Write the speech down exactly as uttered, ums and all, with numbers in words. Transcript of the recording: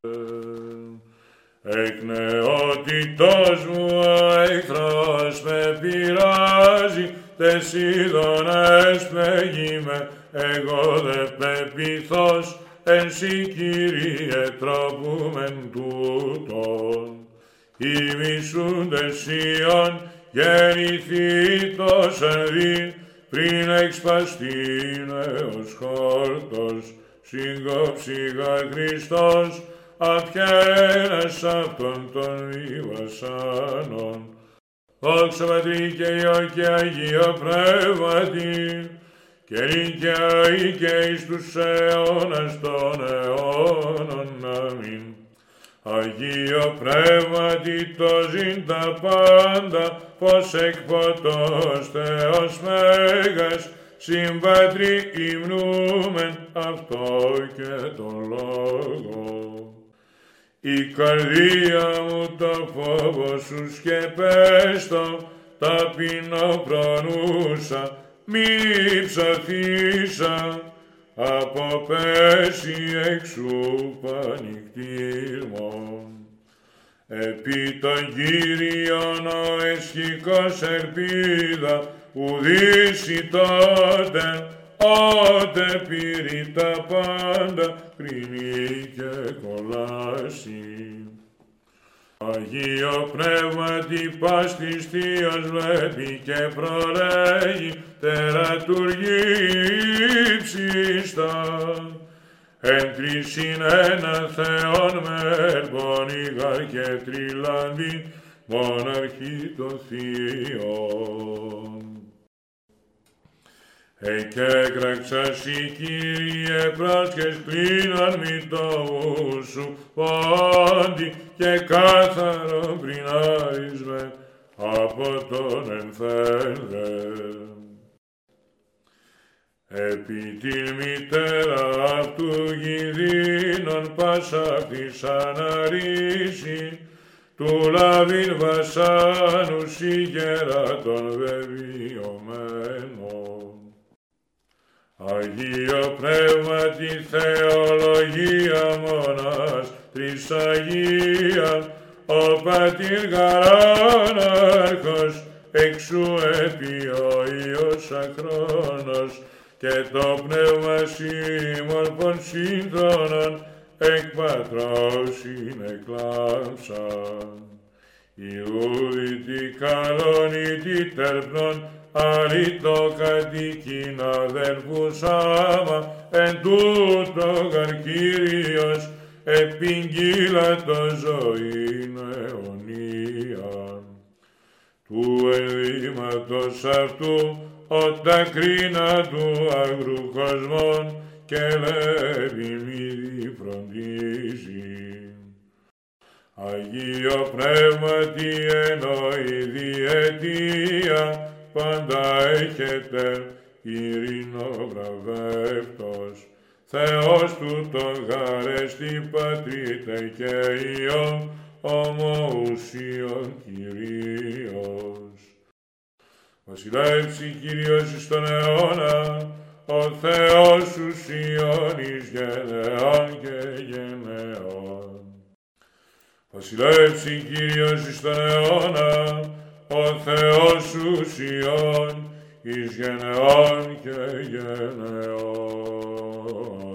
Εκ νεότητός μου ο εχθρός με πειράζει, τες ειδονές πλέγει-με, εγώ δε πεποιθώς, εν σοι Κύριε τρόπουμεν τούτον. Οι μισούντες Ιων γεννηθήτως εν δι, πριν εξπαστήν έως χόρτος, συγκόψιγα Χριστός, απιένας αυτόν των βιβασάνων. Δόξα Πατρί και Υιό και Αγίο Πνεύματι, και νικαίοι και εις τους αιώνας των αιώνων. Αμήν. Αγίο Πνεύματι το ζήν τα πάντα, πως εκποτός Θεός Μέγας, συμπατρί υμνούμεν αυτό και τον λόγο. Η καρδία μου το φόβο σου σκεπέστο, ταπεινό προνούσα, μη ψωθήσα, από πέσει εξού πανικτήρμον. Επί τον Κύριον ο εσχικός ελπίδα, ουδήσει τότε, ότε πήρει τα πάντα, κρίνει και κολλάσει. Αγίο Πνεύματι πάστης Θείος βλέπει και προλέγει, τερατουργεί ψήστα. Εν τρισιν ένα Θεόν μερπον ηγαρ και τριλάνδι, μοναρχή των Θείων. Εκέκραξας η Κύριε πράσχες πλήναν μη το ου σου πόντι, και κάθαρο πρινάρισμε από τον ενθένδε. Επί την μητέρα αυτού γηδίνων πάσα αυτής αναρρήσει, του λαβήν βασάνου συγγέρα των βεβαιωμένων. Αγίο Πνεύματι θεολογία μονάς τρισαγία, ο Πατήρ Γαράναρχος, εξού επί ο Υιός αχρόνος, και το Πνεύμα σύμμορφων σύντρονων, εκ Πατρός συνεκλάμψαν. Ιούδητη κανόνητη τερπνών, αρήτω κατοικήν αδελφούς άμα, εν τούτο γαρ Κύριος, επιγγείλατο ζωήν αιωνίαν. Του ενδύματος αυτού, όταν κρίνα του αγρού κοσμών, και λέβη μη φροντίζει. Αγίο Πνεύματι εννοεί διετία, πάντα έχετε ειρηνοβραβεύτος. Θεός του το γαρέστη Πατρίτε και Υιό, ομοουσίων Κυρίως. Βασιλεύσει Κύριος εις τον αιώνα, ο Θεός σου Σιών εις γενεάν και γενεάν. Βασιλεύσει Κύριος εις τον αιώνα, ο Θεός σου Σιών εις γενεάν και γενεάν.